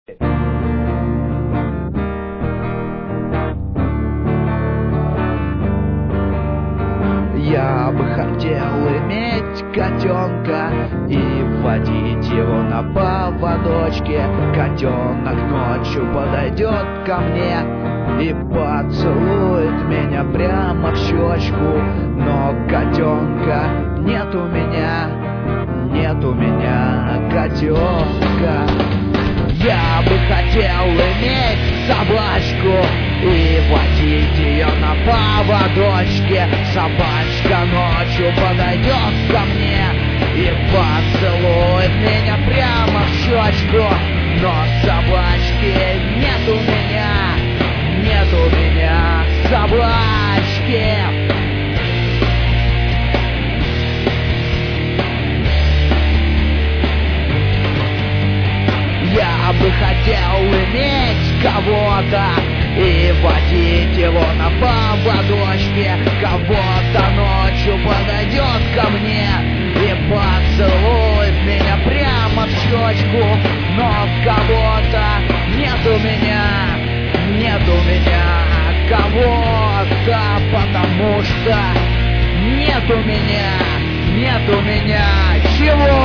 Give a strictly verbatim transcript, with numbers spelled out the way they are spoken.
Я бы хотел иметь котенка и водить его на поводочке. Котенок ночью подойдет ко мне и поцелует меня прямо в щечку. Но котенка нет у меня, нет у меня котенка. Я бы хотел иметь собачку и водить ее на поводочке. Собачка ночью подойдет ко мне и поцелует меня прямо в щечку. Но собачки нет у меня, нет у меня собачки. Я бы хотел иметь кого-то и водить его на поводочке. Кого-то ночью подойдет ко мне и поцелует меня прямо в щечку. Но кого-то нет у меня, нет у меня кого-то, потому что нет у меня, нет у меня чего.